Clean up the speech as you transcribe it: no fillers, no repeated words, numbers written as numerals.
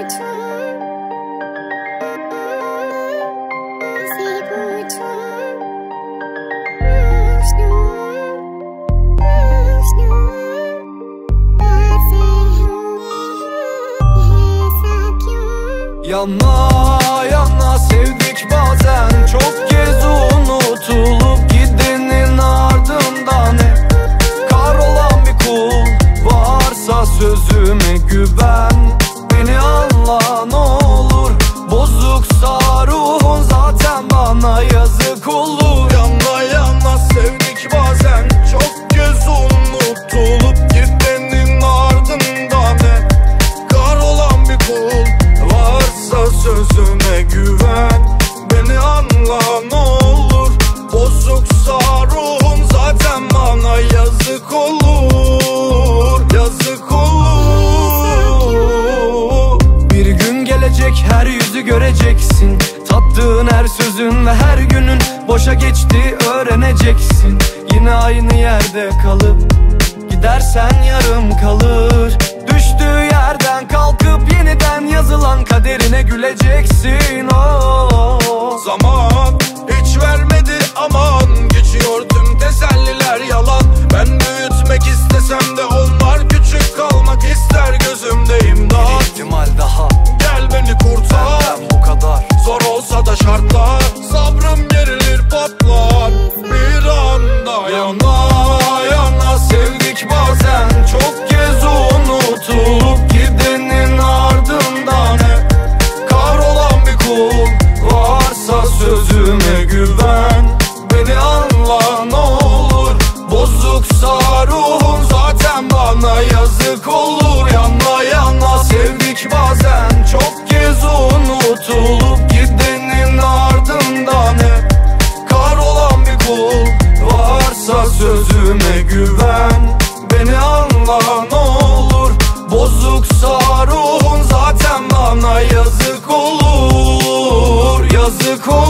Yana yana sevdik bazen, çok kez unutulup gidenin ardından hep kahrolan bir kul. Varsa sözüme güven, beni anla ne olur. Bozuksa ruhun zaten bana yazık olur. Yana yana sevdik bazen, çok kez unutulup gidenin ardından hep kahrolan bir kul. Varsa sözüme güven, beni anla ne olur. Bozuksa ruhun zaten bana yazık olur, yazık olur. Bir gün gelecek, her yüzü göreceksin. Tattığın her sözün ve her günün boşa geçti öğreneceksin. Yine aynı yerde kalıp gidersen yarım kalır. Düştüğü yerden kalkıp yeniden yazılan kaderine güleceksin. Zaman hiç vermedi aman, geçiyor tüm teselliler yalan. Ben büyütmek istesem de onlar küçük kalmak ister, gözümde imdat. Bir ihtimal daha, gel beni kurtar. benden bu kadar. Zor olsa da şartlar, sabrım gerilir patlar bir anda. Yana yana sevdik bazen, çok kez unutulup gidenin ardından hep kahrolan bir kul. Varsa sözüme güven, beni anla ne olur. Bozuksa ruhun zaten bana yazık olur. Yana yana sevdik bazen, çok kez unutulup gidenin ardından hep kahrolan bir kul. Varsa sözüme güven, beni anla ne olur. Bozuksa ruhun zaten bana yazık olur, yazık olur.